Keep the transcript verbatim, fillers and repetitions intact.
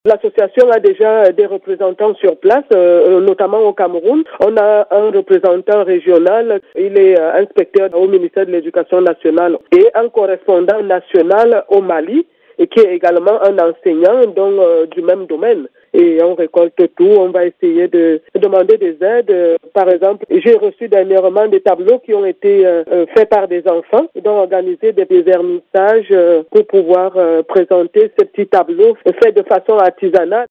L'association a déjà des représentants sur place, euh, notamment au Cameroun. On a un représentant régional, il est euh, inspecteur au ministère de l'Éducation nationale, et un correspondant national au Mali, et qui est également un enseignant donc, euh, du même domaine. Et on récolte tout, on va essayer de demander des aides. Par exemple, j'ai reçu dernièrement des tableaux qui ont été euh, faits par des enfants, donc organiser des, des vernissages euh, pour pouvoir euh, présenter ces petits tableaux faits de façon artisanale.